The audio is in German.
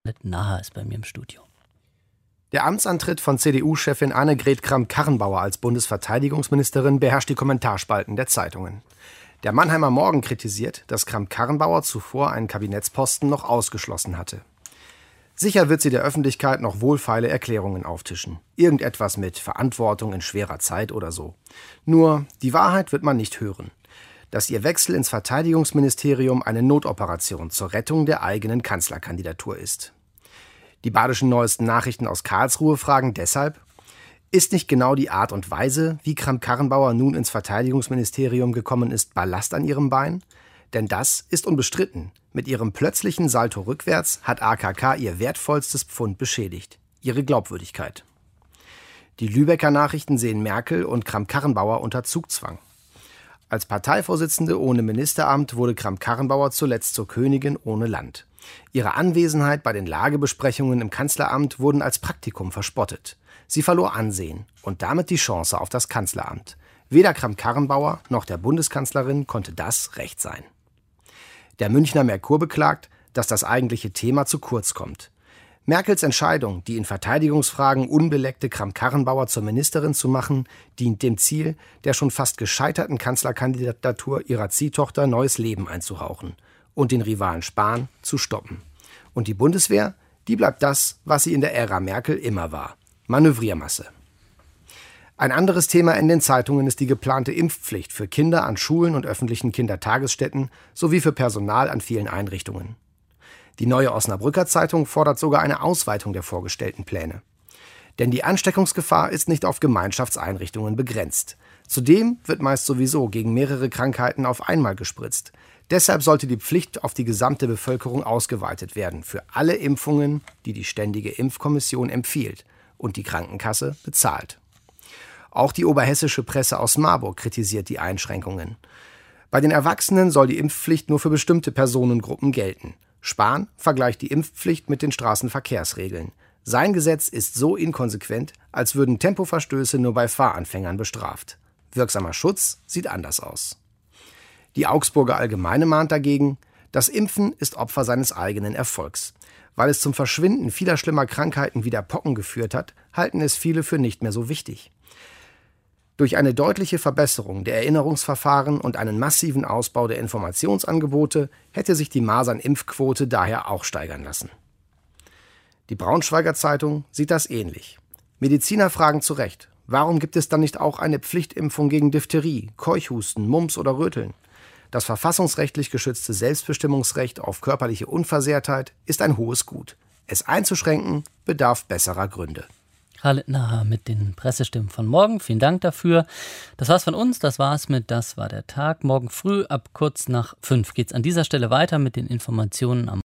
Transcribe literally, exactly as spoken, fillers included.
Naher ist bei mir im Studio. Der Amtsantritt von C D U-Chefin Annegret Kramp-Karrenbauer als Bundesverteidigungsministerin beherrscht die Kommentarspalten der Zeitungen. Der Mannheimer Morgen kritisiert, dass Kramp-Karrenbauer zuvor einen Kabinettsposten noch ausgeschlossen hatte. Sicher wird sie der Öffentlichkeit noch wohlfeile Erklärungen auftischen. Irgendetwas mit Verantwortung in schwerer Zeit oder so. Nur, die Wahrheit wird man nicht hören. Dass ihr Wechsel ins Verteidigungsministerium eine Notoperation zur Rettung der eigenen Kanzlerkandidatur ist. Die badischen Neuesten Nachrichten aus Karlsruhe fragen deshalb: Ist nicht genau die Art und Weise, wie Kramp-Karrenbauer nun ins Verteidigungsministerium gekommen ist, Ballast an ihrem Bein? Denn das ist unbestritten. Mit ihrem plötzlichen Salto rückwärts hat A K K ihr wertvollstes Pfund beschädigt: ihre Glaubwürdigkeit. Die Lübecker Nachrichten sehen Merkel und Kramp-Karrenbauer unter Zugzwang. Als Parteivorsitzende ohne Ministeramt wurde Kramp-Karrenbauer zuletzt zur Königin ohne Land. Ihre Anwesenheit bei den Lagebesprechungen im Kanzleramt wurden als Praktikum verspottet. Sie verlor Ansehen und damit die Chance auf das Kanzleramt. Weder Kramp-Karrenbauer noch der Bundeskanzlerin konnte das recht sein. Der Münchner Merkur beklagt, dass das eigentliche Thema zu kurz kommt. Merkels Entscheidung, die in Verteidigungsfragen unbeleckte Kramp-Karrenbauer zur Ministerin zu machen, dient dem Ziel, der schon fast gescheiterten Kanzlerkandidatur ihrer Ziehtochter neues Leben einzuhauchen und den Rivalen Spahn zu stoppen. Und die Bundeswehr, die bleibt das, was sie in der Ära Merkel immer war: Manövriermasse. Ein anderes Thema in den Zeitungen ist die geplante Impfpflicht für Kinder an Schulen und öffentlichen Kindertagesstätten sowie für Personal an vielen Einrichtungen. Die Neue Osnabrücker Zeitung fordert sogar eine Ausweitung der vorgestellten Pläne. Denn die Ansteckungsgefahr ist nicht auf Gemeinschaftseinrichtungen begrenzt. Zudem wird meist sowieso gegen mehrere Krankheiten auf einmal gespritzt. Deshalb sollte die Pflicht auf die gesamte Bevölkerung ausgeweitet werden für alle Impfungen, die die Ständige Impfkommission empfiehlt und die Krankenkasse bezahlt. Auch die oberhessische Presse aus Marburg kritisiert die Einschränkungen. Bei den Erwachsenen soll die Impfpflicht nur für bestimmte Personengruppen gelten. Spahn vergleicht die Impfpflicht mit den Straßenverkehrsregeln. Sein Gesetz ist so inkonsequent, als würden Tempoverstöße nur bei Fahranfängern bestraft. Wirksamer Schutz sieht anders aus. Die Augsburger Allgemeine mahnt dagegen: Das Impfen ist Opfer seines eigenen Erfolgs. Weil es zum Verschwinden vieler schlimmer Krankheiten wie der Pocken geführt hat, halten es viele für nicht mehr so wichtig. Durch eine deutliche Verbesserung der Erinnerungsverfahren und einen massiven Ausbau der Informationsangebote hätte sich die Masernimpfquote daher auch steigern lassen. Die Braunschweiger Zeitung sieht das ähnlich. Mediziner fragen zu Recht: Warum gibt es dann nicht auch eine Pflichtimpfung gegen Diphtherie, Keuchhusten, Mumps oder Röteln? Das verfassungsrechtlich geschützte Selbstbestimmungsrecht auf körperliche Unversehrtheit ist ein hohes Gut. Es einzuschränken bedarf besserer Gründe. Khaled Naher mit den Pressestimmen von morgen. Vielen Dank dafür. Das war's von uns. Das war's mit Das war der Tag. Morgen früh ab kurz nach fünf geht's an dieser Stelle weiter mit den Informationen am